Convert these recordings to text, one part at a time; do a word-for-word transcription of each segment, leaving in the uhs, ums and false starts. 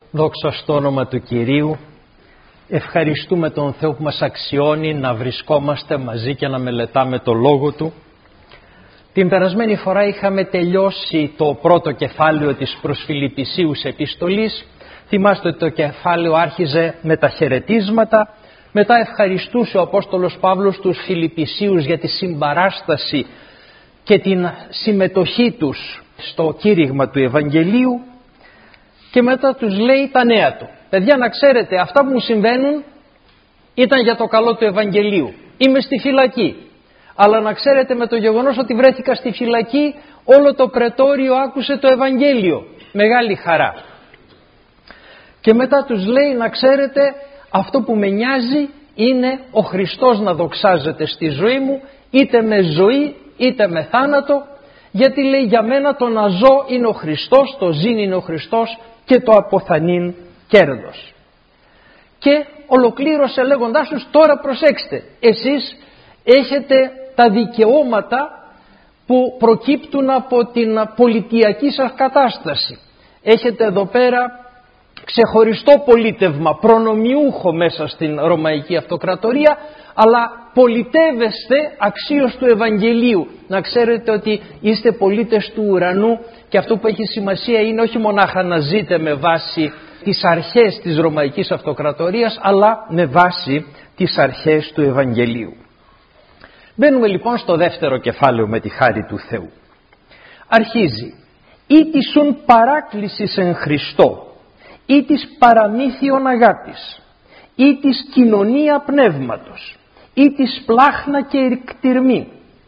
Δόξα στο όνομα του Κυρίου. Ευχαριστούμε τον Θεό που μας αξιώνει να βρισκόμαστε μαζί και να μελετάμε το Λόγο Του. Την περασμένη φορά είχαμε τελειώσει το πρώτο κεφάλαιο της προς Φιλιππισίους επιστολής. Θυμάστε ότι το κεφάλαιο άρχιζε με τα χαιρετίσματα. Μετά ευχαριστούσε ο Απόστολος Παύλος τους Φιλιππισίους για τη συμπαράσταση και την συμμετοχή τους στο κήρυγμα του Ευαγγελίου. Και μετά τους λέει τα νέα του. Παιδιά, να ξέρετε, αυτά που μου συμβαίνουν ήταν για το καλό του Ευαγγελίου. Είμαι στη φυλακή. Αλλά να ξέρετε, με το γεγονός ότι βρέθηκα στη φυλακή, όλο το πρετόριο άκουσε το Ευαγγέλιο. Μεγάλη χαρά. Και μετά τους λέει, να ξέρετε, αυτό που με νοιάζει είναι ο Χριστός να δοξάζεται στη ζωή μου, είτε με ζωή είτε με θάνατο, γιατί λέει για μένα το να ζω είναι ο Χριστός, το ζήν είναι ο Χριστός και το αποθανήν κέρδος. Και ολοκλήρωσε λέγοντάς τους, τώρα προσέξτε, εσείς έχετε τα δικαιώματα που προκύπτουν από την πολιτιακή σας κατάσταση. Έχετε εδώ πέρα ξεχωριστό πολίτευμα, προνομιούχο μέσα στην Ρωμαϊκή Αυτοκρατορία, αλλά πολιτεύεστε αξίως του Ευαγγελίου. Να ξέρετε ότι είστε πολίτες του ουρανού και αυτό που έχει σημασία είναι όχι μονάχα να ζείτε με βάση τις αρχές της Ρωμαϊκής Αυτοκρατορίας, αλλά με βάση τις αρχές του Ευαγγελίου. Μπαίνουμε λοιπόν στο δεύτερο κεφάλαιο με τη χάρη του Θεού. Αρχίζει «Ή τισουν παράκλησης εν Χριστώ, ή της παραμύθιον αγάπης, ή της κοινωνία πνεύματος, ή της πλάχνα και εκτιρμή».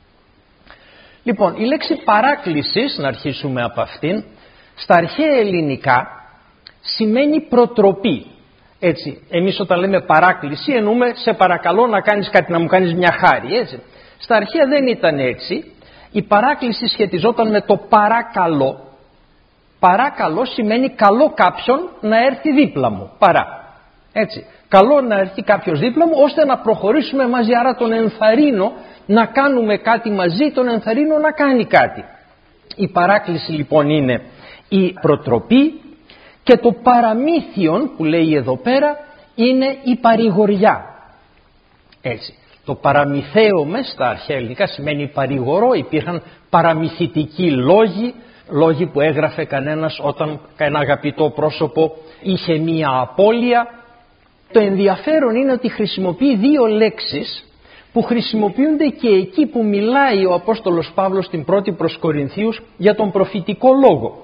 Λοιπόν, η λέξη παράκλησης, να αρχίσουμε από αυτήν, στα αρχαία ελληνικά σημαίνει προτροπή. Έτσι, εμείς όταν λέμε παράκληση εννοούμε σε παρακαλώ να κάνεις κάτι, να μου κάνεις μια χάρη, έτσι. Στα αρχαία δεν ήταν έτσι. Η παράκληση σχετιζόταν με το παρακαλώ. Παρακαλώ σημαίνει καλό κάποιον να έρθει δίπλα μου. Παρά. Έτσι. Καλό να έρθει κάποιος δίπλα μου ώστε να προχωρήσουμε μαζί. Άρα τον ενθαρρύνω να κάνουμε κάτι μαζί, τον ενθαρρύνω να κάνει κάτι. Η παράκληση λοιπόν είναι η προτροπή και το παραμύθιον που λέει εδώ πέρα είναι η παρηγοριά. Έτσι. Το παραμυθαίωμε στα αρχαία ελληνικά σημαίνει παρηγορώ. Υπήρχαν παραμυθιτικοί λόγοι, λόγοι που έγραφε κανένας όταν ένα αγαπητό πρόσωπο είχε μία απώλεια. Το ενδιαφέρον είναι ότι χρησιμοποιεί δύο λέξεις που χρησιμοποιούνται και εκεί που μιλάει ο Απόστολος Παύλος στην πρώτη προς Κορινθίους για τον προφητικό λόγο.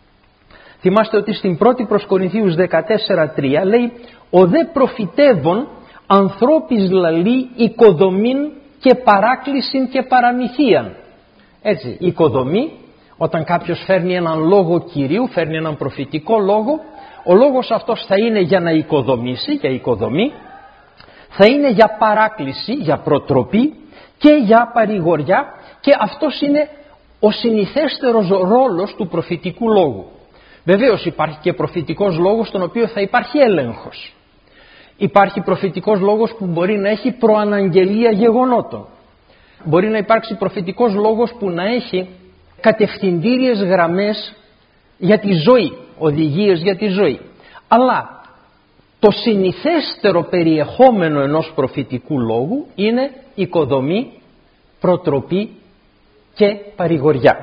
Θυμάστε ότι στην πρώτη προς Κορινθίους δεκατέσσερα τρία λέει «Ο δε προφητεύων ανθρώπης λαλεί οικοδομήν και παράκλησιν και παραμυθίαν». Έτσι, οικοδομή, όταν κάποιος φέρνει έναν λόγο Κυρίου, φέρνει έναν προφητικό λόγο, ο λόγος αυτός θα είναι για να οικοδομήσει, για οικοδομή, θα είναι για παράκληση, για προτροπή και για παρηγοριά, και αυτός είναι ο συνηθέστερος ρόλος του προφητικού λόγου. Βεβαίως υπάρχει και προφητικός λόγος στον οποίο θα υπάρχει έλεγχος. Υπάρχει προφητικός λόγος που μπορεί να έχει προαναγγελία γεγονότων. Μπορεί να υπάρξει προφητικός λόγος που να έχει κατευθυντήριες γραμμές για τη ζωή, οδηγίες για τη ζωή. Αλλά το συνηθέστερο περιεχόμενο ενός προφητικού λόγου είναι οικοδομή, προτροπή και παρηγοριά.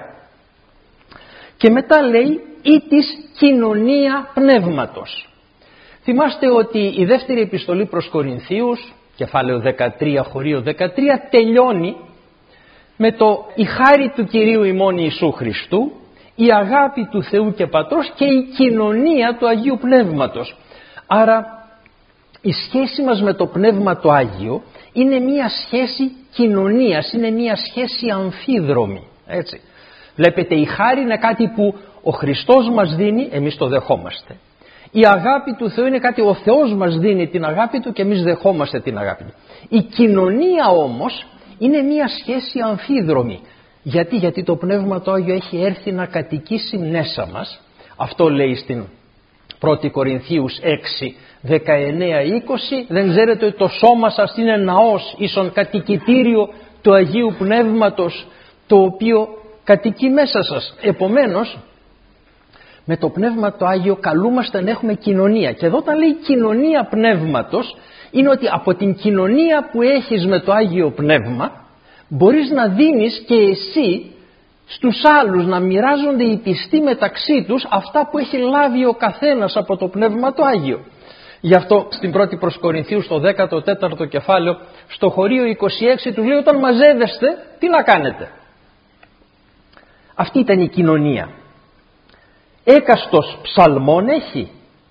Και μετά λέει ή της κοινωνία πνεύματος. Θυμάστε ότι η δεύτερη επιστολή προς Κορινθίους, κεφάλαιο δεκατρία, χωρίο δεκατρία, τελειώνει με το «η χάρη του Κυρίου ημών Ιησού Χριστού, η αγάπη του Θεού και Πατρός και η κοινωνία του Αγίου Πνεύματος». Άρα η σχέση μας με το Πνεύμα το Άγιο είναι μια σχέση κοινωνίας, είναι μια σχέση αμφίδρομη. Έτσι. Βλέπετε, η χάρη είναι κάτι που ο Χριστός μας δίνει, εμείς το δεχόμαστε. Η αγάπη του Θεού είναι κάτι, ο Θεός μας δίνει την αγάπη Του και εμείς δεχόμαστε την αγάπη Του. Η κοινωνία όμως είναι μια σχέση αμφίδρομη. Γιατί, γιατί το Πνεύμα το Άγιο έχει έρθει να κατοικήσει μέσα μας. Αυτό λέει στην πρώτη Κορινθίους έξι, δεκαεννέα είκοσι. Δεν ξέρετε ότι το σώμα σας είναι ναός, ίσον κατοικητήριο του Αγίου Πνεύματος, το οποίο κατοικεί μέσα σας. Επομένως, Με το Πνεύμα το Άγιο καλούμαστε να έχουμε κοινωνία. Και εδώ όταν λέει κοινωνία Πνεύματος, είναι ότι από την κοινωνία που έχεις με το Άγιο Πνεύμα μπορείς να δίνεις και εσύ στους άλλους, να μοιράζονται οι πιστοί μεταξύ τους αυτά που έχει λάβει ο καθένας από το Πνεύμα το Άγιο. Γι' αυτό στην πρώτη προς Κορινθίους στο δέκατο τέταρτο κεφάλαιο, στο χωρίο είκοσι έξι τους λέει, όταν μαζεύεστε τι να κάνετε. Αυτή ήταν η κοινωνία. Έκαστος ψαλμών έχει.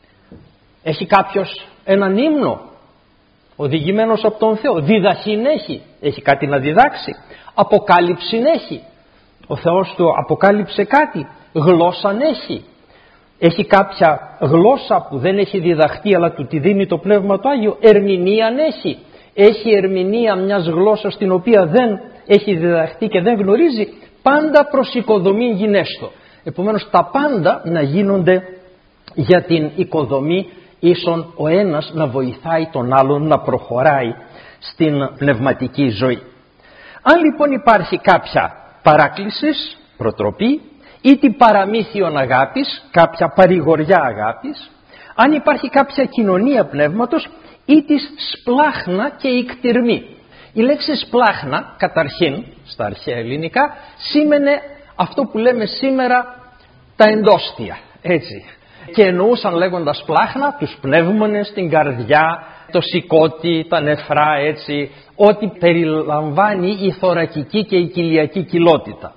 Έχει κάποιος έναν ύμνο οδηγημένος από τον Θεό. Διδαχήν έχει. Έχει κάτι να διδάξει. Αποκάλυψην έχει. Ο Θεός του αποκάλυψε κάτι. Γλώσσαν έχει. Έχει κάποια γλώσσα που δεν έχει διδαχτεί αλλά του τη δίνει το Πνεύμα το Άγιο. Ερμηνείαν έχει. Έχει ερμηνεία μιας γλώσσας την οποία δεν έχει διδαχτεί και δεν γνωρίζει. Πάντα προς οικοδομή γινέστο. Επομένως τα πάντα να γίνονται για την οικοδομή, ίσον ο ένας να βοηθάει τον άλλον να προχωράει στην πνευματική ζωή. Αν λοιπόν υπάρχει κάποια παράκληση, προτροπή, ή την παραμύθιον αγάπης, κάποια παρηγοριά αγάπης, αν υπάρχει κάποια κοινωνία πνεύματος, ή της σπλάχνα και ικτυρμή. Η λέξη σπλάχνα, καταρχήν, στα αρχαία ελληνικά, σήμαινε αυτό που λέμε σήμερα τα εντόστια, έτσι. Και εννοούσαν λέγοντας πλάχνα τους πνεύμονες, την καρδιά, το σηκώτη, τα νεφρά, έτσι, ό,τι περιλαμβάνει η θωρακική και η κοιλιακή κοιλότητα.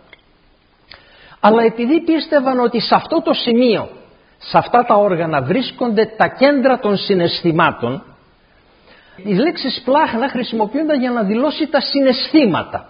Αλλά επειδή πίστευαν ότι σε αυτό το σημείο, σε αυτά τα όργανα βρίσκονται τα κέντρα των συναισθημάτων, η λέξη σπλάχνα χρησιμοποιούνταν για να δηλώσει τα συναισθήματα.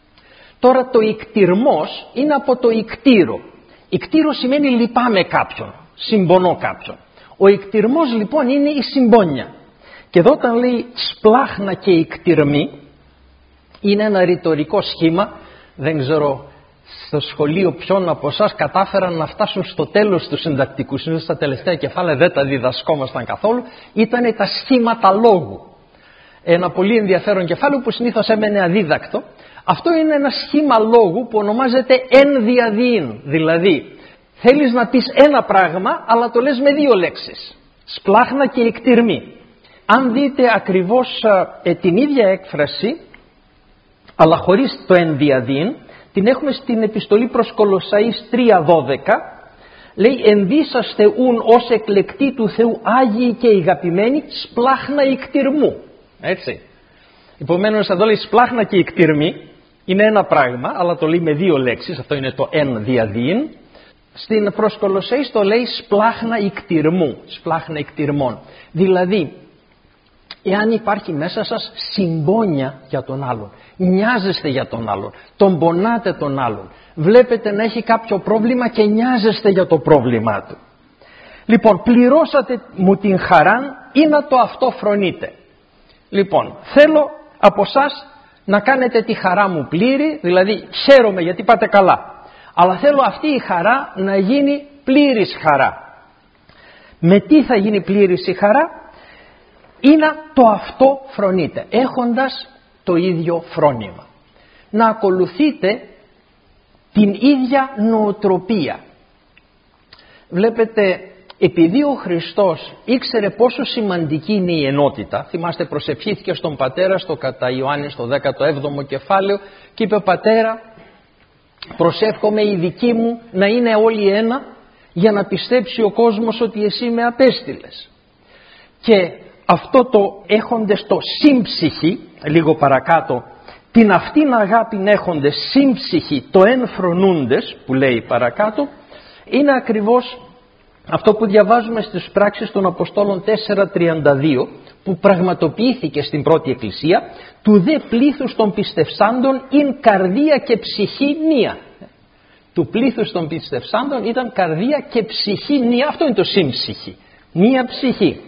Τώρα το ικτυρμός είναι από το ικτύρο. Ικτύρο σημαίνει λυπάμαι κάποιον, συμπονώ κάποιον. Ο ικτυρμός λοιπόν είναι η συμπόνια. Και εδώ όταν λέει σπλάχνα και ικτυρμή, είναι ένα ρητορικό σχήμα. Δεν ξέρω στο σχολείο ποιον από εσάς κατάφεραν να φτάσουν στο τέλος του συντακτικού. Συνήθως στα τελευταία κεφάλαια δεν τα διδασκόμασταν καθόλου. Ήταν τα σχήματα λόγου. Ένα πολύ ενδιαφέρον κεφάλαιο που συνήθως έμενε αδίδακτο. Αυτό είναι ένα σχήμα λόγου που ονομάζεται εν διαδίην. Δηλαδή θέλεις να πεις ένα πράγμα αλλά το λες με δύο λέξεις. Σπλάχνα και ικτυρμή. Αν δείτε ακριβώς ε, την ίδια έκφραση αλλά χωρίς το εν διαδίην, την έχουμε στην επιστολή προς Κολοσσαείς τρία δώδεκα. Λέει ενδύσαστε ουν ως εκλεκτοί του Θεού Άγιοι και αγαπημένοι σπλάχνα ικτυρμού. Έτσι. Επομένως εδώ λέει σπλάχνα και ικτυρμή. Είναι ένα πράγμα, αλλά το λέει με δύο λέξεις, αυτό είναι το εν διαδίην. Στην προς Κολοσσαείς το λέει σπλάχνα ικτυρμού, σπλάχνα ικτυρμών. Δηλαδή, εάν υπάρχει μέσα σας συμπόνια για τον άλλον, νοιάζεστε για τον άλλον, τον πονάτε τον άλλον, βλέπετε να έχει κάποιο πρόβλημα και νοιάζεστε για το πρόβλημά του. Λοιπόν, πληρώσατε μου την χαράν ή να το αυτό φρονείτε. Λοιπόν, θέλω από εσάς να κάνετε τη χαρά μου πλήρη, δηλαδή χαίρομαι γιατί πάτε καλά. Αλλά θέλω αυτή η χαρά να γίνει πλήρης χαρά. Με τι θα γίνει πλήρης η χαρά? Ή να το αυτό φρονείτε, έχοντας το ίδιο φρόνημα. Να ακολουθείτε την ίδια νοοτροπία. Βλέπετε, επειδή ο Χριστός ήξερε πόσο σημαντική είναι η ενότητα, θυμάστε προσευχήθηκε στον Πατέρα στο κατά Ιωάννη στο δέκατο έβδομο κεφάλαιο και είπε Πατέρα προσεύχομαι οι δικοί μου να είναι όλοι ένα για να πιστέψει ο κόσμος ότι εσύ με απέστειλες. Και αυτό το έχοντες το σύμψυχη, λίγο παρακάτω, την αυτήν αγάπην έχοντες σύμψυχη το εν φρονούντες που λέει παρακάτω, είναι ακριβώς αυτό που διαβάζουμε στις πράξεις των Αποστόλων τέσσερα τριάντα δύο που πραγματοποιήθηκε στην πρώτη εκκλησία, του δε πλήθους των πιστευσάντων ειν καρδία και ψυχή μία. Του πλήθους των πιστευσάντων ήταν καρδία και ψυχή μία, αυτό είναι το σύμψυχη, μία ψυχή.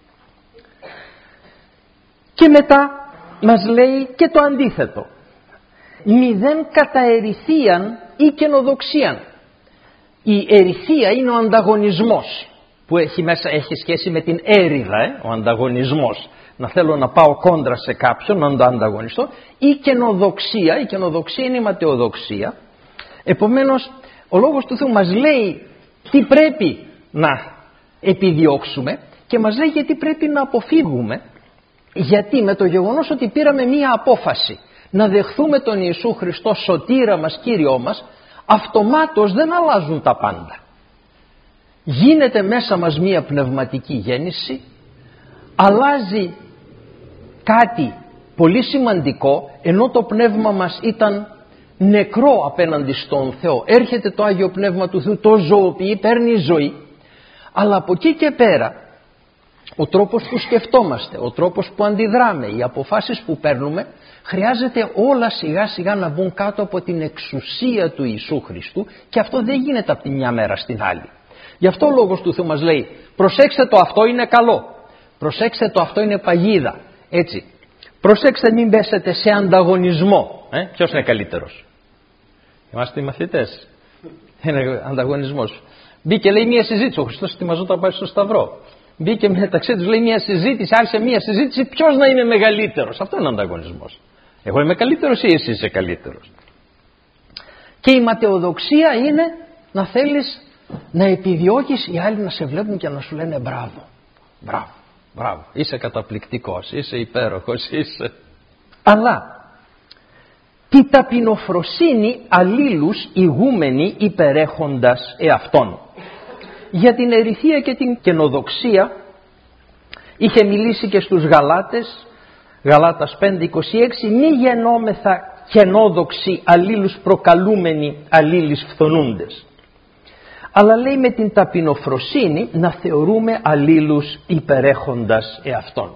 Και μετά μας λέει και το αντίθετο, μηδέν καταερηθίαν ή καινοδοξίαν. Η ερηθία είναι ο ανταγωνισμός που έχει μέσα, έχει σχέση με την έρηδα, ε, ο ανταγωνισμός. Να θέλω να πάω κόντρα σε κάποιον, να το ανταγωνιστώ. Η καινοδοξία, η καινοδοξία είναι η ματαιοδοξία. Επομένως, ο Λόγος του Θεού μας λέει τι πρέπει να επιδιώξουμε και μας λέει γιατί πρέπει να αποφύγουμε. Γιατί με το γεγονός ότι πήραμε μία απόφαση να δεχθούμε τον Ιησού Χριστό σωτήρα μας, Κύριό μας, αυτομάτως δεν αλλάζουν τα πάντα. Γίνεται μέσα μας μία πνευματική γέννηση, αλλάζει κάτι πολύ σημαντικό, ενώ το πνεύμα μας ήταν νεκρό απέναντι στον Θεό. Έρχεται το Άγιο Πνεύμα του Θεού, το ζωοποιεί, παίρνει ζωή, αλλά από εκεί και πέρα ο τρόπος που σκεφτόμαστε, ο τρόπος που αντιδράμε, οι αποφάσεις που παίρνουμε, χρειάζεται όλα σιγά σιγά να μπουν κάτω από την εξουσία του Ιησού Χριστού, και αυτό δεν γίνεται από τη μια μέρα στην άλλη. Γι' αυτό ο Λόγος του Θεού μας λέει, προσέξτε το, αυτό είναι καλό, προσέξτε το, αυτό είναι παγίδα. Έτσι, προσέξτε μην πέσετε σε ανταγωνισμό. Ε? Ποιος είναι καλύτερος? Είμαστε οι μαθητές. Είναι ανταγωνισμός. Μπήκε, λέει, μια συζήτηση, ο Χριστός ετοιμαζόταν να πάει στο Σταυρό. Μπήκε μεταξύ τους, λέει, μια συζήτηση, άρχισε μια συζήτηση, ποιος να είναι μεγαλύτερος. Αυτό είναι ανταγωνισμός. Εγώ είμαι καλύτερος ή εσύ είσαι καλύτερος? Και η ματαιοδοξία είναι να θέλεις να επιδιώκεις οι άλλοι να σε βλέπουν και να σου λένε μπράβο, μπράβο, μπράβο, είσαι καταπληκτικός, είσαι υπέροχος, είσαι. Αλλά τη ταπεινοφροσύνη αλλήλους ηγούμενοι υπερέχοντας εαυτόν. Για την ερηθεία και την καινοδοξία είχε μιλήσει και στους Γαλάτες, Γαλάτας πέντε είκοσι έξι, μη γεννόμεθα καινόδοξοι αλλήλους προκαλούμενοι αλλήλεις φθονούντες. Αλλά λέει με την ταπεινοφροσύνη να θεωρούμε αλλήλους υπερέχοντας εαυτόν.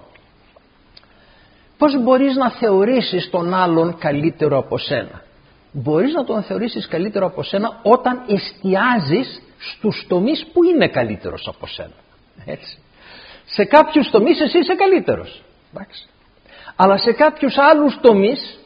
Πώς μπορείς να θεωρήσεις τον άλλον καλύτερο από σένα? Μπορείς να τον θεωρήσεις καλύτερο από σένα όταν εστιάζεις στους τομείς που είναι καλύτερος από σένα. Έτσι. Σε κάποιους τομείς εσύ είσαι καλύτερος. Εντάξει. Αλλά σε κάποιους άλλους τομείς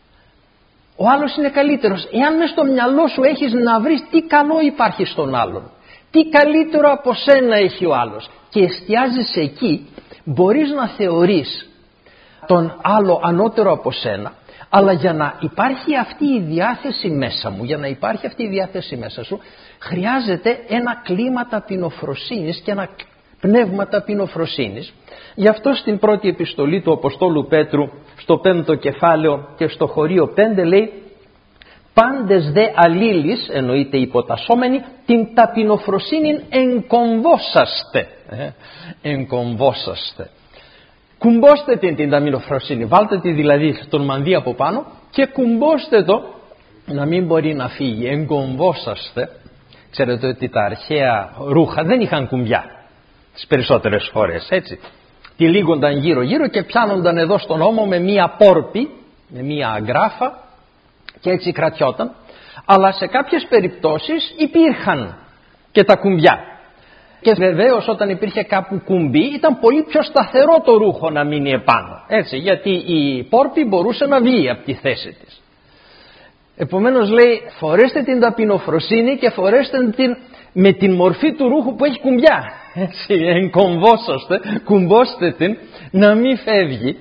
ο άλλος είναι καλύτερος. Εάν μες στο μυαλό σου έχεις να βρεις τι καλό υπάρχει στον άλλον, τι καλύτερο από σένα έχει ο άλλος, και εστιάζεις εκεί, μπορείς να θεωρείς τον άλλο ανώτερο από σένα, αλλά για να υπάρχει αυτή η διάθεση μέσα μου, για να υπάρχει αυτή η διάθεση μέσα σου, χρειάζεται ένα κλίμα ταπεινοφροσύνης και ένα πνεύμα ταπεινοφροσύνης. Γι' αυτό στην πρώτη επιστολή του Αποστόλου Πέτρου, στο πέμπτο κεφάλαιο και στο χωρίο πέντε, λέει, πάντες δε αλλήλεις, εννοείται υποτασσόμενοι, την ταπεινοφροσύνην εγκομβόσαστε. Ε, εγκομβόσαστε. Κουμπώστε την, την ταπεινοφροσύνη, βάλτε τη δηλαδή στον μανδύ από πάνω και κουμπώστε το να μην μπορεί να φύγει. Εγκομβόσαστε. Ξέρετε ότι τα αρχαία ρούχα δεν είχαν κουμπιά τις περισσότερες φορές, έτσι. Τυλίγονταν γύρω γύρω και πιάνονταν εδώ στον ώμο με μία πόρπη, με μία αγκράφα, και έτσι κρατιόταν. Αλλά σε κάποιες περιπτώσεις υπήρχαν και τα κουμπιά. Και βεβαίως όταν υπήρχε κάπου κουμπί ήταν πολύ πιο σταθερό το ρούχο να μείνει επάνω. Έτσι, γιατί η πόρπη μπορούσε να βγει από τη θέση της. Επομένως λέει, φορέστε την ταπεινοφροσύνη και φορέστε την με την μορφή του ρούχου που έχει κουμπιά. Έτσι, εγκομβόσαστε, κουμπώστε την να μην φεύγει.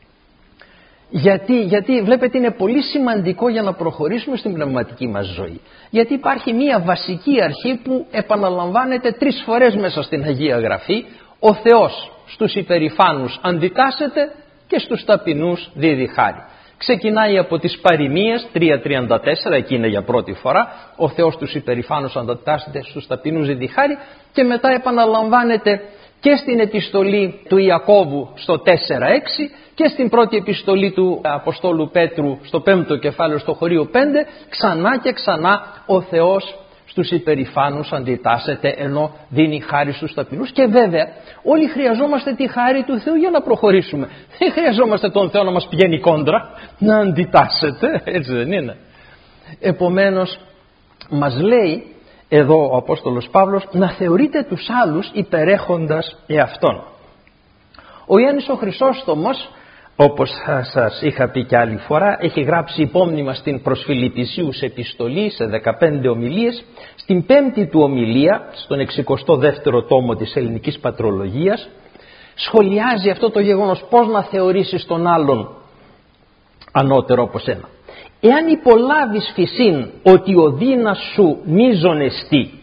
Γιατί, γιατί βλέπετε είναι πολύ σημαντικό για να προχωρήσουμε στην πνευματική μας ζωή. Γιατί υπάρχει μία βασική αρχή που επαναλαμβάνεται τρεις φορές μέσα στην Αγία Γραφή. Ο Θεός στους υπερηφάνους αντιτάσσεται και στους ταπεινούς δίδει χάρη. Ξεκινάει από τις παροιμίες τρία τριάντα τέσσερα, εκεί είναι για πρώτη φορά. Ο Θεός τους υπερηφάνους αντιτάσσεται, στους ταπεινούς δίδει χάρη, και μετά επαναλαμβάνεται και στην επιστολή του Ιακώβου στο τέσσερα έξι και στην πρώτη επιστολή του Αποστόλου Πέτρου στο πέμπτο κεφάλαιο στο χωρίο πέντε, ξανά και ξανά ο Θεός στους υπερηφάνους αντιτάσσεται ενώ δίνει χάρη στους ταπεινούς. Και βέβαια όλοι χρειαζόμαστε τη χάρη του Θεού για να προχωρήσουμε. Δεν χρειαζόμαστε τον Θεό να μας πηγαίνει κόντρα, να αντιτάσσεται, έτσι δεν είναι? Επομένως μας λέει εδώ ο Απόστολος Παύλος να θεωρείτε τους άλλους υπερέχοντας εαυτόν. Ο Ιωάννης ο Χρυσόστομος, όπως σας είχα πει και άλλη φορά, έχει γράψει υπόμνημα στην προς Φιλιππισίους επιστολή σε δεκαπέντε ομιλίες. Στην πέμπτη του ομιλία, στον εξηκοστό δεύτερο τόμο της ελληνικής πατρολογίας, σχολιάζει αυτό το γεγονός, πώς να θεωρήσεις τον άλλον ανώτερο από σένα. Εάν υπολάβεις φυσίν ότι ο δύνας σου μείζον εστί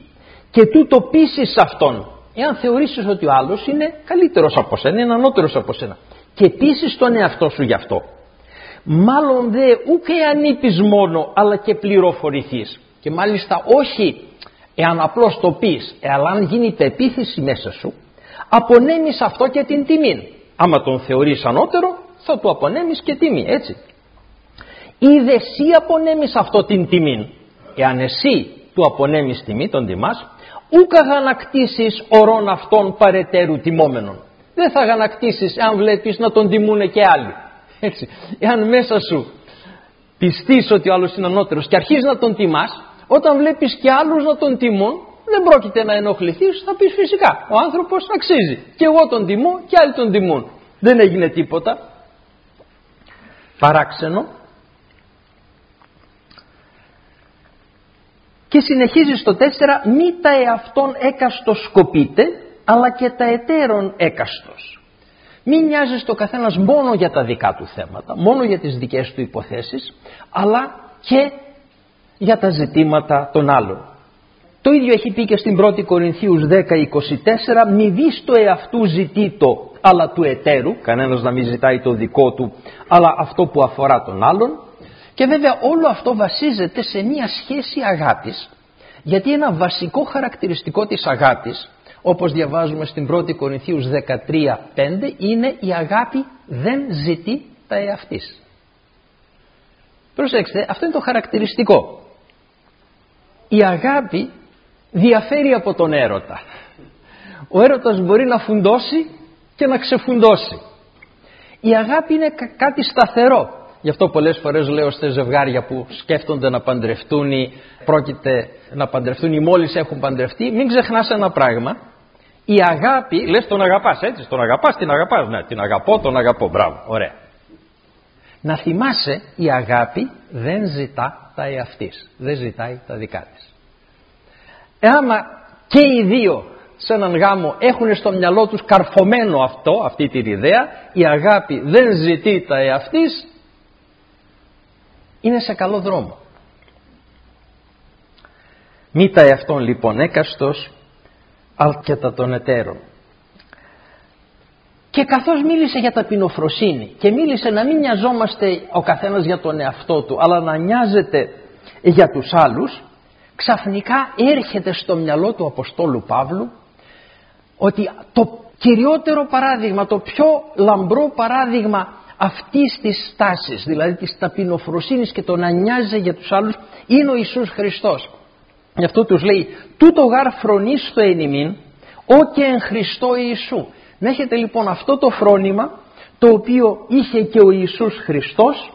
και τούτο πείσεις αυτόν. Εάν θεωρήσεις ότι ο άλλος είναι καλύτερος από σένα, είναι ανώτερος από σένα, και πείσεις τον εαυτό σου γι' αυτό, μάλλον δε ούκ εάν είπεις μόνο, αλλά και πληροφορηθείς. Και μάλιστα όχι εάν απλώς το πεις, αλλά αν γίνει πεποίθηση μέσα σου, απονέμεις αυτό και την τιμή. Άμα τον θεωρείς ανώτερο, θα του απονέμεις και τιμή, έτσι. Είδε εσύ απονέμεις αυτό την τιμή. Εάν εσύ του απονέμεις τιμή, τον τιμάς, ούκ αγανακτήσεις ορών αυτών παρετέρου τιμόμενων. Δεν θα αγανακτήσεις εάν βλέπεις να τον τιμούνε και άλλοι. Έτσι. Εάν μέσα σου πιστείς ότι ο άλλος είναι ανώτερος και αρχίζεις να τον τιμάς, όταν βλέπεις και άλλους να τον τιμούν, δεν πρόκειται να ενοχληθείς, θα πεις φυσικά, ο άνθρωπος αξίζει. Και εγώ τον τιμώ και άλλοι τον τιμούν. Δεν έγινε τίποτα παράξενο. Και συνεχίζει στο τέσσερα, μη τα εαυτόν έκαστος σκοπείτε, αλλά και τα εταίρων έκαστος. Μην νοιάζεις το καθένας μόνο για τα δικά του θέματα, μόνο για τις δικές του υποθέσεις, αλλά και για τα ζητήματα των άλλων. Το ίδιο έχει πει και στην πρώτη Κορινθίους δέκα είκοσι τέσσερα, μη δεις το εαυτού ζητήτο, αλλά του εταίρου, κανένας να μην ζητάει το δικό του, αλλά αυτό που αφορά τον άλλον. Και βέβαια όλο αυτό βασίζεται σε μια σχέση αγάπης, γιατί ένα βασικό χαρακτηριστικό της αγάπης, όπως διαβάζουμε στην πρώτη Κορινθίους δεκατρία πέντε, είναι η αγάπη δεν ζητεί τα εαυτής. Προσέξτε, αυτό είναι το χαρακτηριστικό. Η αγάπη διαφέρει από τον έρωτα. Ο έρωτας μπορεί να φουντώσει και να ξεφουντώσει. Η αγάπη είναι κάτι σταθερό. Γι' αυτό πολλές φορές λέω στα ζευγάρια που σκέφτονται να παντρευτούν ή πρόκειται να παντρευτούν ή μόλις έχουν παντρευτεί, μην ξεχνάς ένα πράγμα. Η αγάπη, λες τον αγαπάς, έτσι, τον αγαπάς, την αγαπάς, ναι, την αγαπώ, τον αγαπώ, μπράβο, ωραία. Να θυμάσαι, η αγάπη δεν ζητά τα εαυτής, δεν ζητάει τα δικά της. Άμα και οι δύο σε έναν γάμο έχουν στο μυαλό τους καρφωμένο αυτό, αυτή την ιδέα, η αγάπη δεν ζητεί τα εαυτής, είναι σε καλό δρόμο. Μη τα εαυτόν λοιπόν έκαστος, αλλά και τα των εταίρων. Και καθώς μίλησε για ταπεινοφροσύνη και μίλησε να μην νοιαζόμαστε ο καθένας για τον εαυτό του, αλλά να νοιάζεται για τους άλλους, ξαφνικά έρχεται στο μυαλό του Αποστόλου Παύλου ότι το κυριότερο παράδειγμα, το πιο λαμπρό παράδειγμα αυτής της στάσης, δηλαδή της ταπεινοφροσύνης και το να νοιάζει για τους άλλους, είναι ο Ιησούς Χριστός. Γι' αυτό τους λέει, τούτο γάρ φρονίστο εν ημίν, ό και εν Χριστώ Ιησού. Να έχετε λοιπόν αυτό το φρόνημα, το οποίο είχε και ο Ιησούς Χριστός,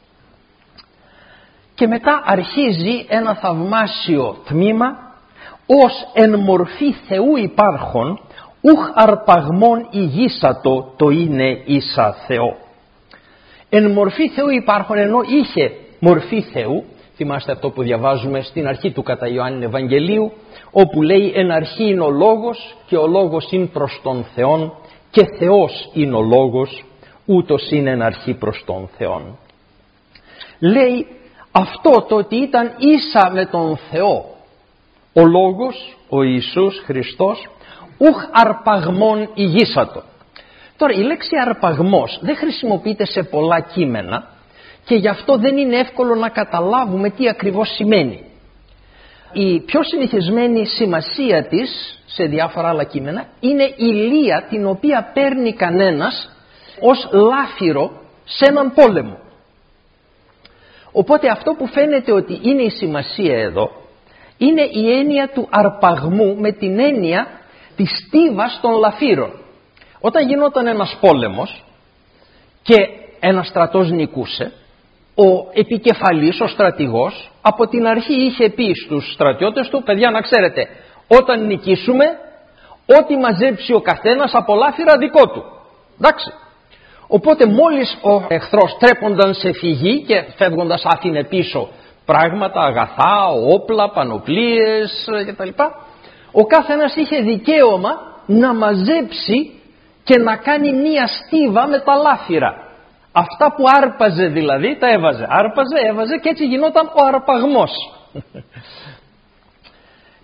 και μετά αρχίζει ένα θαυμάσιο τμήμα, ως εν μορφή Θεού υπάρχον, ουχ αρπαγμόν ηγήσατο το είναι ίσα Θεό. Εν μορφή Θεού υπάρχον, ενώ είχε μορφή Θεού, θυμάστε αυτό που διαβάζουμε στην αρχή του κατά Ιωάννην Ευαγγελίου, όπου λέει εν αρχή είναι ο Λόγος και ο Λόγος είναι προς τον Θεόν και Θεός είναι ο Λόγος, ούτως είναι εν αρχή προς τον Θεόν. Λέει αυτό το ότι ήταν ίσα με τον Θεό ο Λόγος, ο Ιησούς Χριστός, ουχ αρπαγμόν ηγήσατο. Τώρα η λέξη αρπαγμός δεν χρησιμοποιείται σε πολλά κείμενα και γι' αυτό δεν είναι εύκολο να καταλάβουμε τι ακριβώς σημαίνει. Η πιο συνηθισμένη σημασία της σε διάφορα άλλα κείμενα είναι η λία την οποία παίρνει κανένας ως λάφυρο σε έναν πόλεμο. Οπότε αυτό που φαίνεται ότι είναι η σημασία εδώ είναι η έννοια του αρπαγμού με την έννοια της στίβας των λαφύρων. Όταν γινόταν ένας πόλεμος και ένας στρατός νικούσε, ο επικεφαλής, ο στρατηγός, από την αρχή είχε πει στους στρατιώτες του, παιδιά να ξέρετε, όταν νικήσουμε, ό,τι μαζέψει ο καθένας από λάφυρα δικό του. Εντάξει. Οπότε μόλις ο εχθρός τρέπονταν σε φυγή και φεύγοντας άφηνε πίσω πράγματα, αγαθά, όπλα, πανοπλίες κτλ. Ο καθένας είχε δικαίωμα να μαζέψει και να κάνει μία στίβα με τα λάφυρα. Αυτά που άρπαζε δηλαδή τα έβαζε. Άρπαζε, έβαζε και έτσι γινόταν ο αρπαγμός.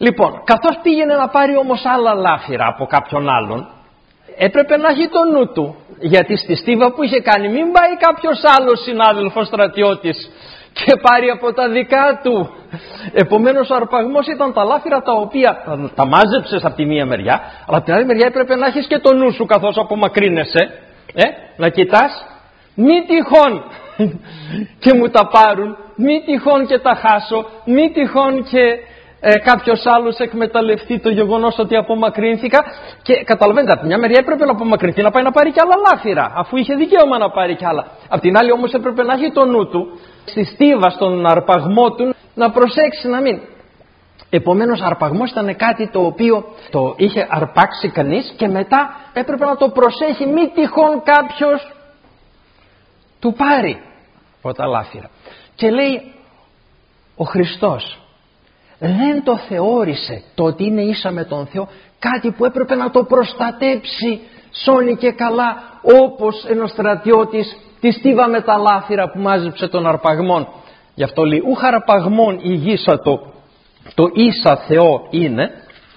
Λοιπόν, καθώς πήγαινε να πάρει όμως άλλα λάφυρα από κάποιον άλλον, έπρεπε να έχει το νου του, γιατί στη στίβα που είχε κάνει μην πάει κάποιος άλλος συνάδελφος στρατιώτης και πάρει από τα δικά του. Επομένως ο αρπαγμός ήταν τα λάφυρα τα οποία τα μάζεψες από τη μία μεριά, αλλά από την άλλη μεριά έπρεπε να έχεις και το νου σου καθώς απομακρύνεσαι, ε, να κοιτάς, μη τυχόν και μου τα πάρουν, μη τυχόν και τα χάσω, μη τυχόν και ε, κάποιος άλλος εκμεταλλευτεί το γεγονός ότι απομακρύνθηκα. Και καταλαβαίνετε, από τη μια μεριά έπρεπε να απομακρυνθεί, να πάει να πάρει και άλλα λάφυρα, αφού είχε δικαίωμα να πάρει κι άλλα. Απ' την άλλη όμως έπρεπε να έχει το νου του στη στίβα, στον αρπαγμό του, να προσέξει να μην. Επομένως αρπαγμός ήταν κάτι το οποίο το είχε αρπάξει κανείς και μετά έπρεπε να το προσέχει, μη τυχόν κάποιος του πάρει από τα λάφυρα. Και λέει ο Χριστός δεν το θεώρησε το ότι είναι ίσα με τον Θεό κάτι που έπρεπε να το προστατέψει σώνει και καλά, όπως ένας στρατιώτης τη στίβα με τα λάφυρα που μάζεψε των αρπαγμών. Γι' αυτό λέει ούχ αρπαγμών ηγήσατο, το ίσα Θεό είναι,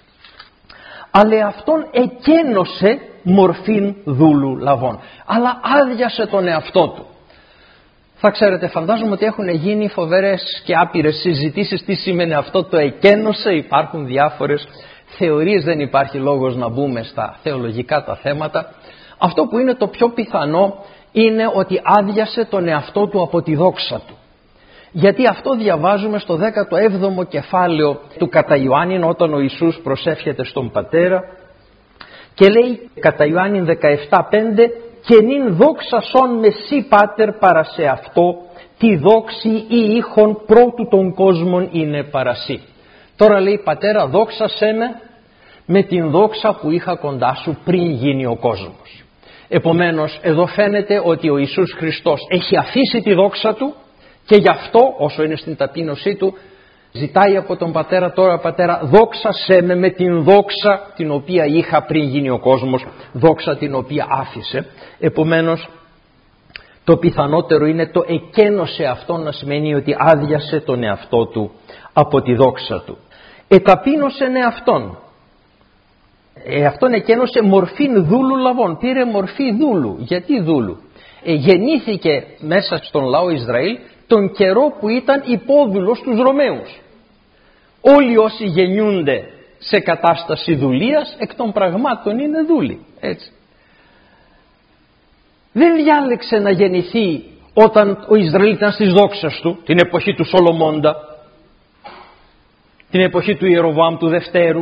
αλλά αυτόν εκένωσε μορφήν δούλου λαβών, αλλά άδειασε τον εαυτό του. Θα ξέρετε, φαντάζομαι ότι έχουν γίνει φοβερές και άπειρες συζητήσεις τι σημαίνει αυτό το εκένωσε. Υπάρχουν διάφορες θεωρίες, δεν υπάρχει λόγος να μπούμε στα θεολογικά τα θέματα. Αυτό που είναι το πιο πιθανό είναι ότι άδειασε τον εαυτό του από τη δόξα του. Γιατί αυτό διαβάζουμε στο δέκατο έβδομο κεφάλαιο του κατά Ιωάννην, όταν ο Ιησούς προσεύχεται στον Πατέρα και λέει κατά Ιωάννην δεκαεπτά πέντε, και νυν δόξα σον με σύ πάτερ παρά σε αυτό, τη δόξη ή ήχον πρώτου των κόσμων είναι παρασύ. Τώρα λέει Πατέρα δόξασέ με με την δόξα που είχα κοντά σου πριν γίνει ο κόσμος. Επομένως εδώ φαίνεται ότι ο Ιησούς Χριστός έχει αφήσει τη δόξα του και γι' αυτό όσο είναι στην ταπείνωσή του ζητάει από τον Πατέρα τώρα, Πατέρα δόξασέ με με την δόξα την οποία είχα πριν γίνει ο κόσμος, δόξα την οποία άφησε. Επομένως το πιθανότερο είναι το εκένωσε αυτό, να σημαίνει ότι άδειασε τον εαυτό του από τη δόξα του. Εταπείνωσε εαυτόν. Εαυτόν εκένωσε μορφήν δούλου λαβών. Πήρε μορφή δούλου. Γιατί δούλου? Ε, γεννήθηκε μέσα στον λαό Ισραήλ τον καιρό που ήταν υπόδουλος στους Ρωμαίους. Όλοι όσοι γεννιούνται σε κατάσταση δουλείας εκ των πραγμάτων είναι δούλοι. Έτσι. Δεν διάλεξε να γεννηθεί όταν ο Ισραήλ ήταν στις δόξες του, την εποχή του Σολομώντα, την εποχή του Ιεροβοάμ του Δευτέρου,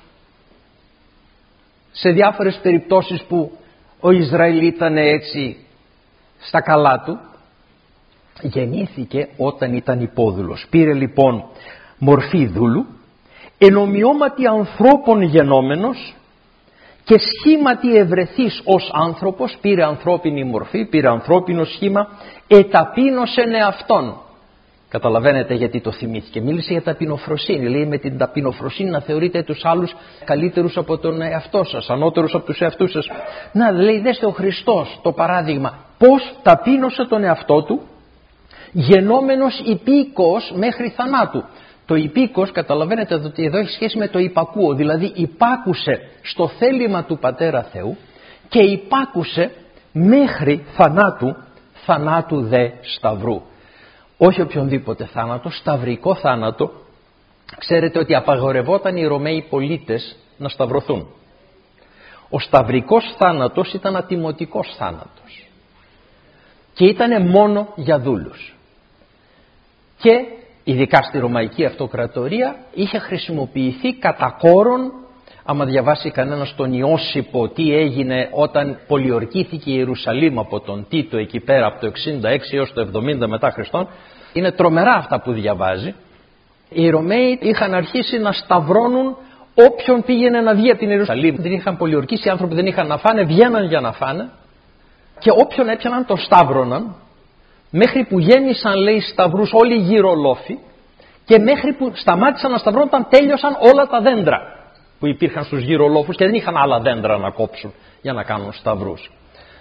σε διάφορες περιπτώσεις που ο Ισραήλ ήταν έτσι στα καλά του. Γεννήθηκε όταν ήταν υπόδουλος. Πήρε λοιπόν μορφή δούλου, εν ομοιώματι ανθρώπων γενόμενος και σχήματι ευρεθής ως άνθρωπος, πήρε ανθρώπινη μορφή, πήρε ανθρώπινο σχήμα, εταπείνωσεν εαυτόν. Καταλαβαίνετε γιατί το θυμήθηκε. Μίλησε για ταπεινοφροσύνη. Λέει με την ταπεινοφροσύνη να θεωρείτε τους άλλους καλύτερους από τον εαυτό σας, ανώτερους από τους εαυτούς σας. Να, λέει, δέστε ο Χριστός το παράδειγμα πώς ταπείνωσε τον εαυτό του, γενόμενος υπήκος μέχρι θανάτου. Το υπήκος, καταλαβαίνετε ότι εδώ έχει σχέση με το υπακούω, δηλαδή υπάκουσε στο θέλημα του Πατέρα Θεού και υπάκουσε μέχρι θανάτου, θανάτου δε σταυρού. Όχι οποιονδήποτε θάνατο, σταυρικό θάνατο. Ξέρετε ότι απαγορευόταν οι Ρωμαίοι πολίτες να σταυρωθούν. Ο σταυρικός θάνατος ήταν ατιμωτικός θάνατος και ήταν μόνο για δούλους. Και ειδικά στη Ρωμαϊκή Αυτοκρατορία είχε χρησιμοποιηθεί κατά κόρον. Άμα διαβάσει κανένας τον Ιώσυπο τι έγινε όταν πολιορκήθηκε η Ιερουσαλήμ από τον Τίτο εκεί πέρα από το εξήντα έξι έως το εβδομήντα μετά Χριστόν, είναι τρομερά αυτά που διαβάζει. Οι Ρωμαίοι είχαν αρχίσει να σταυρώνουν όποιον πήγαινε να βγει από την Ιερουσαλήμ. Δεν είχαν πολιορκήσει, οι άνθρωποι δεν είχαν να φάνε, βγαίναν για να φάνε και όποιον έπιαναν τον σταύρωναν, μέχρι που γέμισαν, λέει, σταυρούς όλοι γύρω λόφοι και μέχρι που σταμάτησαν να σταυρώνουν όταν τέλειωσαν όλα τα δέντρα που υπήρχαν στους γύρω λόφους και δεν είχαν άλλα δέντρα να κόψουν για να κάνουν σταυρούς.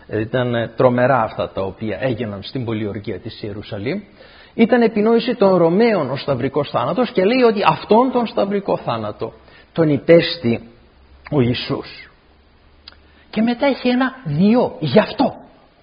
ήταν τρομερά αυτά τα οποία έγιναν στην πολιορκία της Ιερουσαλήμ, ήταν επινόηση των Ρωμαίων ο σταυρικός θάνατος και λέει ότι αυτόν τον σταυρικό θάνατο τον υπέστη ο Ιησούς. Και μετά έχει ένα διό, γι' αυτό.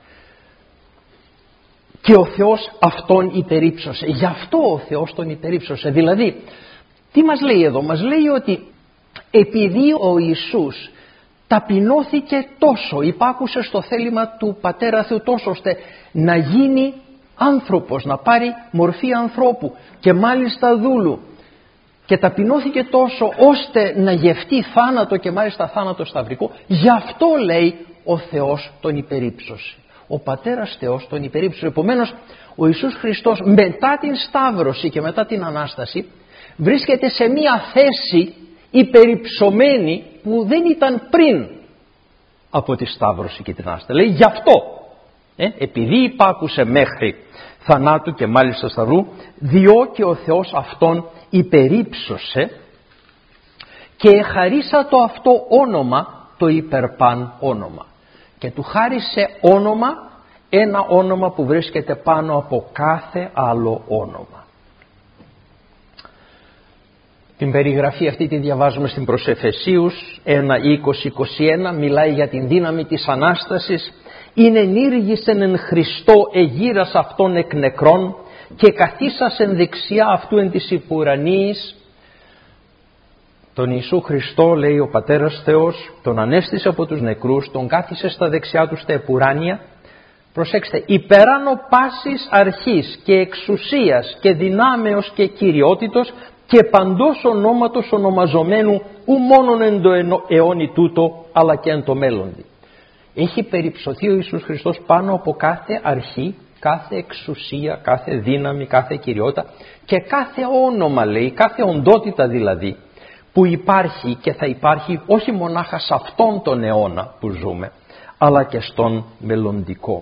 Και ο Θεός αυτόν υπερύψωσε. Γι' αυτό ο Θεός τον υπερύψωσε. Δηλαδή, τι μας λέει εδώ? Μας λέει ότι επειδή ο Ιησούς ταπεινώθηκε τόσο, υπάκουσε στο θέλημα του Πατέρα Θεού τόσο, ώστε να γίνει άνθρωπος, να πάρει μορφή ανθρώπου και μάλιστα δούλου, και ταπεινώθηκε τόσο ώστε να γευτεί θάνατο και μάλιστα θάνατο σταυρικό, γι' αυτό λέει ο Θεός τον υπερύψωσε. Ο Πατέρας Θεός τον υπερύψωσε. Επομένως ο Ιησούς Χριστός μετά την Σταύρωση και μετά την Ανάσταση βρίσκεται σε μία θέση υπερυψωμένη που δεν ήταν πριν από τη Σταύρωση και την Ανάσταση. Λέει γι' αυτό, ε, επειδή υπάκουσε μέχρι θανάτου και μάλιστα σταυρού, διό και ο Θεός αυτόν υπερύψωσε και χαρίσα το αυτό όνομα, το υπερπάν όνομα. Και του χάρισε όνομα, ένα όνομα που βρίσκεται πάνω από κάθε άλλο όνομα. Την περιγραφή αυτή τη διαβάζουμε στην προς Εφεσίους ένα είκοσι είκοσι ένα, μιλάει για την δύναμη της Ανάστασης. «Είναι ενήργησεν εν Χριστώ εγείρας αυτών εκ νεκρών και καθίσασεν δεξιά αυτού εν της υπουρανίης». Τον Ιησού Χριστό, λέει ο Πατέρας Θεός, τον ανέστησε από τους νεκρούς, τον κάθισε στα δεξιά του στα επουράνια. Προσέξτε, υπεράνω πάσης αρχής και εξουσίας και δυνάμεως και κυριότητος και παντός ονόματος ονομαζομένου ου μόνον εν το αιώνι τούτο, αλλά και εν το μέλλοντι. Έχει περιψωθεί ο Ιησούς Χριστός πάνω από κάθε αρχή, κάθε εξουσία, κάθε δύναμη, κάθε κυριότητα και κάθε όνομα, λέει, κάθε οντότητα δηλαδή, που υπάρχει και θα υπάρχει όχι μονάχα σε αυτόν τον αιώνα που ζούμε, αλλά και στον μελλοντικό.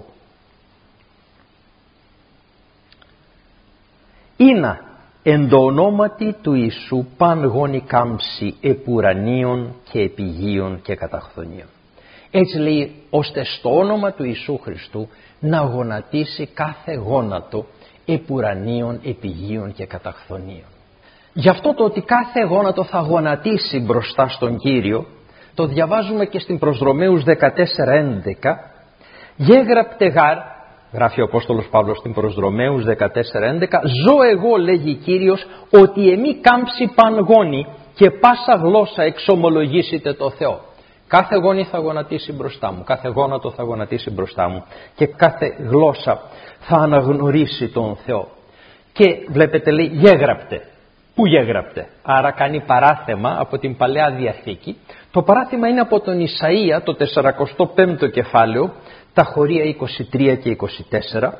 Ήνα εν το ονόματι του Ιησού παν γόνι κάμψη επουρανίων και επιγείων και καταχθονίων. Έτσι λέει, ώστε στο όνομα του Ιησού Χριστού να γονατίσει κάθε γόνατο επουρανίων, επιγείων και καταχθονίων. Γι' αυτό το ότι κάθε γόνατο θα γονατίσει μπροστά στον Κύριο, το διαβάζουμε και στην προς Ρωμαίους δεκατέσσερα έντεκα. «Γέγραπτε γάρ», γράφει ο Απόστολος Παύλος στην προς Ρωμαίους δεκατέσσερα έντεκα, «ζω εγώ, λέγει Κύριος, ότι εμεί κάμψει παν γόνι και πάσα γλώσσα εξομολογήσετε το Θεό». Κάθε γόνι θα γονατίσει μπροστά μου, κάθε γόνατο θα γονατίσει μπροστά μου και κάθε γλώσσα θα αναγνωρίσει τον Θεό. Και βλέπετε, λέει, γέγραπτε. Πού γέγραπτε? Άρα κάνει παράθεμα από την Παλαιά Διαθήκη. Το παράθεμα είναι από τον Ισαΐα, το σαρακοστό πέμπτο κεφάλαιο, τα χωρία είκοσι τρία και είκοσι τέσσερα.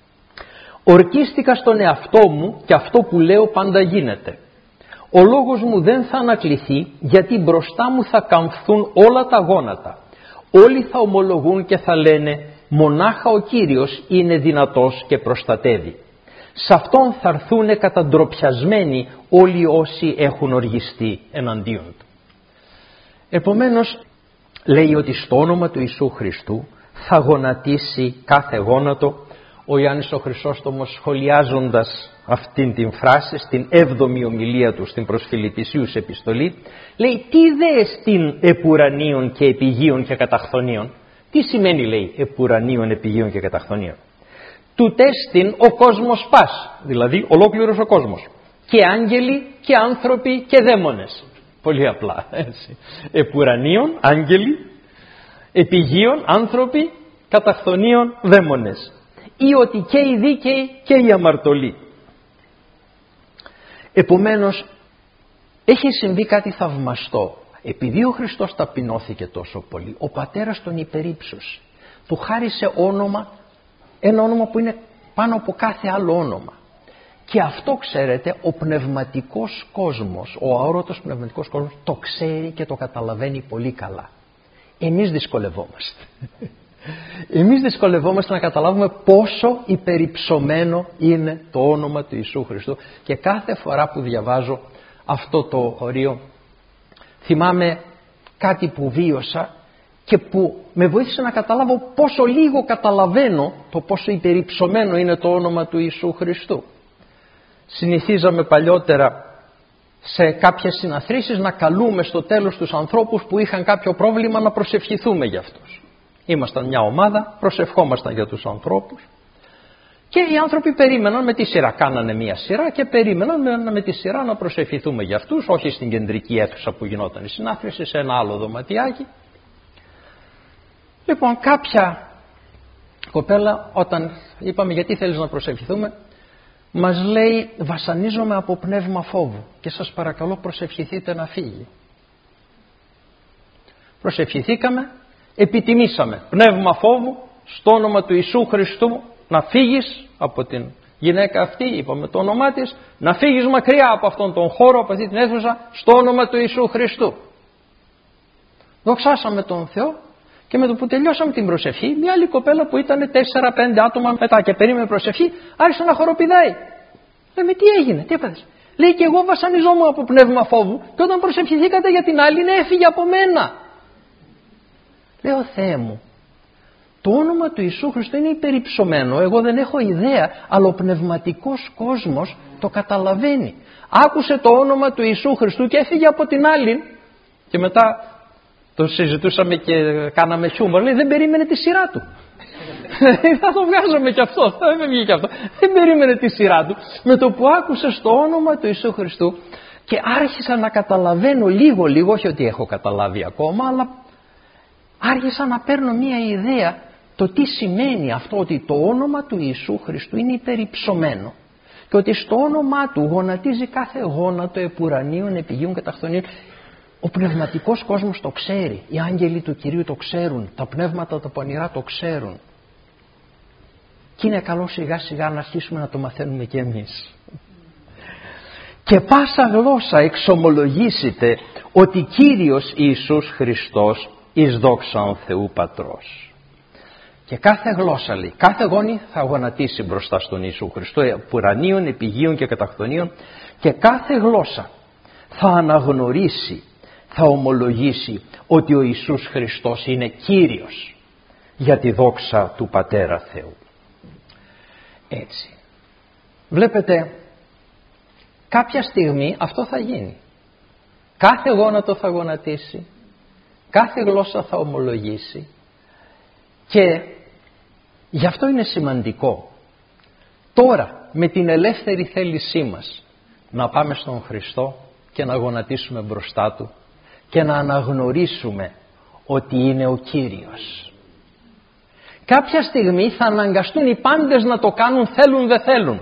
«Ορκίστηκα στον εαυτό μου και αυτό που λέω πάντα γίνεται. Ο λόγος μου δεν θα ανακληθεί, γιατί μπροστά μου θα καμφθούν όλα τα γόνατα. Όλοι θα ομολογούν και θα λένε, μονάχα ο Κύριος είναι δυνατός και προστατεύει. Σε αυτόν θα έρθουνε καταντροπιασμένοι όλοι όσοι έχουν οργιστεί εναντίον του». Επομένως, λέει ότι στο όνομα του Ιησού Χριστού θα γονατίσει κάθε γόνατο. Ο Ιάννης ο Χρυσόστομος, σχολιάζοντας αυτήν την φράση στην έβδομη ομιλία του στην προς Φιλιππισίους επιστολή, λέει, τι δε εστίν επουρανίων και επιγείων και καταχθονίων? Τι σημαίνει, λέει, επουρανίων, επιγείων και καταχθονίων? Του τέστην ο κόσμος πας, δηλαδή ολόκληρος ο κόσμος, και άγγελοι και άνθρωποι και δαίμονες. Πολύ απλά, έτσι. Επουρανίων, άγγελοι, επιγείων, άνθρωποι, καταχθονίων, δαίμονες. Ή ότι και οι δίκαιοι και οι αμαρτωλοί. Επομένως, έχει συμβεί κάτι θαυμαστό. Επειδή ο Χριστός ταπεινώθηκε τόσο πολύ, ο Πατέρας τον υπερύψωσε. Του χάρισε όνομα, ένα όνομα που είναι πάνω από κάθε άλλο όνομα. Και αυτό, ξέρετε, ο πνευματικός κόσμος, ο αόρατος πνευματικός κόσμος το ξέρει και το καταλαβαίνει πολύ καλά. Εμείς δυσκολευόμαστε. Εμείς δυσκολευόμαστε να καταλάβουμε πόσο υπερυψωμένο είναι το όνομα του Ιησού Χριστού, και κάθε φορά που διαβάζω αυτό το χωρίο θυμάμαι κάτι που βίωσα και που με βοήθησε να καταλάβω πόσο λίγο καταλαβαίνω το πόσο υπερυψωμένο είναι το όνομα του Ιησού Χριστού. Συνηθίζαμε παλιότερα σε κάποιες συναθρήσεις να καλούμε στο τέλος τους ανθρώπους που είχαν κάποιο πρόβλημα να προσευχηθούμε για αυτούς. Ήμασταν μια ομάδα, προσευχόμασταν για τους ανθρώπους και οι άνθρωποι περίμεναν με τη σειρά. Κάνανε μια σειρά και περίμεναν με, με τη σειρά να προσευχηθούμε για αυτούς, όχι στην κεντρική αίθουσα που γινόταν η συνάθρηση, σε ένα άλλο δωματιάκι. Λοιπόν, κάποια κοπέλα, όταν είπαμε γιατί θέλεις να προσευχηθούμε, μας λέει βασανίζομαι από πνεύμα φόβου και σας παρακαλώ προσευχηθείτε να φύγει. Προσευχηθήκαμε, επιτιμήσαμε πνεύμα φόβου στο όνομα του Ιησού Χριστού να φύγεις από την γυναίκα αυτή, είπαμε το όνομά της, να φύγεις μακριά από αυτόν τον χώρο, από αυτή την αίθουσα, στο όνομα του Ιησού Χριστού. Δοξάσαμε τον Θεό και με το που τελειώσαμε την προσευχή, μια άλλη κοπέλα που ήταν τέσσερα πέντε άτομα μετά και περίμενε προσευχή, άρχισε να χοροπηδάει. Λέμε τι έγινε, τι έπαθες? Λέει και εγώ βασανιζόμουν από πνεύμα φόβου και όταν προσευχηθήκατε για την άλλη, ναι, έφυγε από μένα. Λέω Θεέ μου, το όνομα του Ιησού Χριστού είναι υπερυψωμένο, εγώ δεν έχω ιδέα, αλλά ο πνευματικός κόσμος το καταλαβαίνει. Άκουσε το όνομα του Ιησού Χριστού και έφυγε από την άλλη και μετά το συζητούσαμε και κάναμε χιούμορ. Λέει δεν περίμενε τη σειρά του. Θα το βγάζαμε κι αυτό, θα με βγει κι αυτό. Δεν περίμενε τη σειρά του. Με το που άκουσε στο όνομα του Ιησού Χριστού και άρχισα να καταλαβαίνω λίγο λίγο, όχι ότι έχω καταλάβει ακόμα, αλλά άρχισα να παίρνω μια ιδέα το τι σημαίνει αυτό, ότι το όνομα του Ιησού Χριστού είναι υπερυψωμένο και ότι στο όνομά του γονατίζει κάθε γόνατο επουρανίων, επιγείων και ταχθονίων. Ο πνευματικός κόσμος το ξέρει, οι άγγελοι του Κυρίου το ξέρουν, τα πνεύματα τα πονηρά το ξέρουν. Και είναι καλό σιγά σιγά να αρχίσουμε να το μαθαίνουμε και εμείς. Και πάσα γλώσσα εξομολογήσετε ότι Κύριος Ιησούς Χριστός εις δόξαν Θεού Πατρός. Και κάθε γλώσσα λέει, κάθε γόνη θα γονατίσει μπροστά στον Ιησού Χριστό, πουρανίων, επιγείων και καταχθονίων, και κάθε γλώσσα θα αναγνωρίσει, θα ομολογήσει ότι ο Ιησούς Χριστός είναι Κύριος για τη δόξα του Πατέρα Θεού. Έτσι. Βλέπετε, κάποια στιγμή αυτό θα γίνει. Κάθε γόνατο θα γονατίσει, κάθε γλώσσα θα ομολογήσει και γι' αυτό είναι σημαντικό τώρα με την ελεύθερη θέλησή μας να πάμε στον Χριστό και να γονατίσουμε μπροστά Του και να αναγνωρίσουμε ότι είναι ο Κύριος. Κάποια στιγμή θα αναγκαστούν οι πάντες να το κάνουν, θέλουν δεν θέλουν.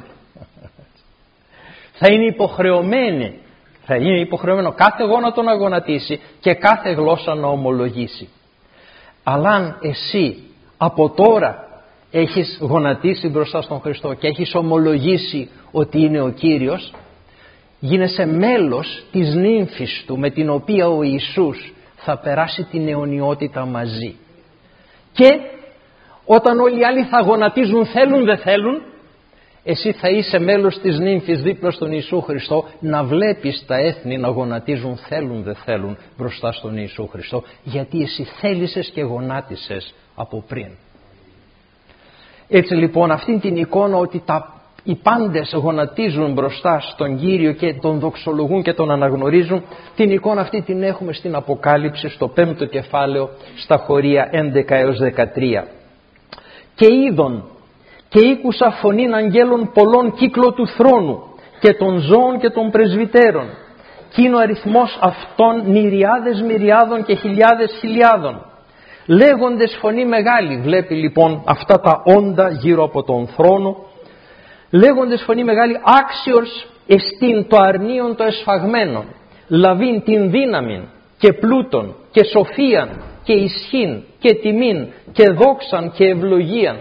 Θα είναι υποχρεωμένοι, θα είναι υποχρεωμένο κάθε γόνατο να γονατίσει και κάθε γλώσσα να ομολογήσει. Αλλά αν εσύ από τώρα έχεις γονατίσει μπροστά στον Χριστό και έχεις ομολογήσει ότι είναι ο Κύριος, γίνεσαι μέλος της νύμφης Του με την οποία ο Ιησούς θα περάσει την αιωνιότητα μαζί. Και όταν όλοι οι άλλοι θα γονατίζουν θέλουν δεν θέλουν, εσύ θα είσαι μέλος της νύμφης δίπλα στον Ιησού Χριστό, να βλέπεις τα έθνη να γονατίζουν θέλουν δεν θέλουν μπροστά στον Ιησού Χριστό, γιατί εσύ θέλησες και γονάτισες από πριν. Έτσι λοιπόν αυτήν την εικόνα ότι τα, οι πάντες γονατίζουν μπροστά στον Κύριο και τον δοξολογούν και τον αναγνωρίζουν, την εικόνα αυτή την έχουμε στην Αποκάλυψη στο πέμπτο κεφάλαιο στα χωρία έντεκα έως δεκατρία. Και είδον και ήκουσα φωνήν αγγέλων πολλών κύκλο του θρόνου και των ζώων και των πρεσβυτέρων, κι είναι ο αριθμός αυτών μυριάδες μυριάδων και χιλιάδες χιλιάδων, λέγοντες φωνή μεγάλη. Βλέπει λοιπόν αυτά τα όντα γύρω από τον θρόνο, λέγοντες φωνή μεγάλη, άξιος εστίν το αρνίον το εσφαγμένον, λαβήν την δύναμην και πλούτον και σοφίαν και ισχύν και τιμήν και δόξαν και ευλογίαν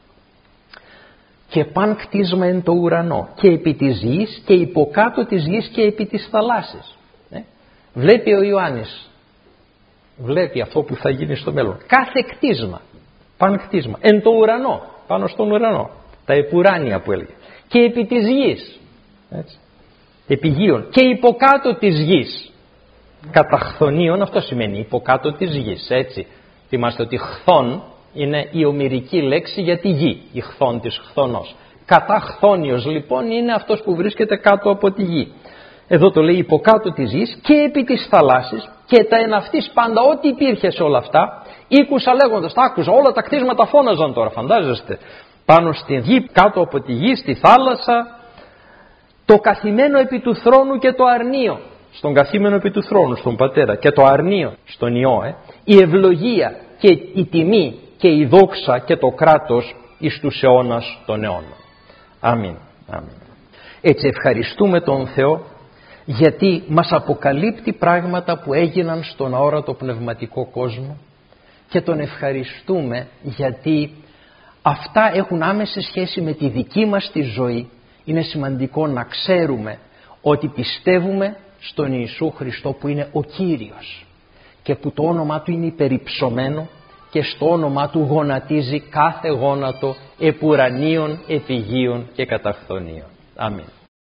και παν κτίσμα εν το ουρανό και επί της γης και υποκάτω της γης και επί της θαλάσσης. Ε? Βλέπει ο Ιωάννης, βλέπει αυτό που θα γίνει στο μέλλον. Κάθε κτίσμα, παν κτίσμα, εν το ουρανό, πάνω στον ουρανό, τα επουράνια που έλεγε, και επί της γης, έτσι, επιγείων, και υποκάτω της γης. Καταχθονίων, αυτό σημαίνει υποκάτω της γης, έτσι. Θυμάστε ότι χθόν είναι η ομηρική λέξη για τη γη, η χθόν της χθονός. Καταχθόνιος λοιπόν είναι αυτός που βρίσκεται κάτω από τη γη. Εδώ το λέει υποκάτω της γης και επί της θαλάσσης και τα εναυτής πάντα ό,τι υπήρχε σε όλα αυτά. Ήκουσα λέγοντας, τα άκουσα, όλα τα κτίσματα φώναζαν τώρα, φαντάζεστε. Πάνω στη γη, κάτω από τη γη, στη θάλασσα, το καθημένο επί του θρόνου και το αρνείο. Στον καθήμενο επί του θρόνου, στον Πατέρα, και το αρνείο, στον Υιό, ε, η ευλογία και η τιμή και η δόξα και το κράτος εις τους αιώνας των αιώνων. Αμήν. Αμήν. Έτσι ευχαριστούμε τον Θεό γιατί μας αποκαλύπτει πράγματα που έγιναν στον αόρατο πνευματικό κόσμο και τον ευχαριστούμε γιατί αυτά έχουν άμεση σχέση με τη δική μας τη ζωή. Είναι σημαντικό να ξέρουμε ότι πιστεύουμε στον Ιησού Χριστό που είναι ο Κύριος και που το όνομά Του είναι υπερυψωμένο και στο όνομά Του γονατίζει κάθε γόνατο επουρανίων, επιγείων και καταφθονίων. Αμήν.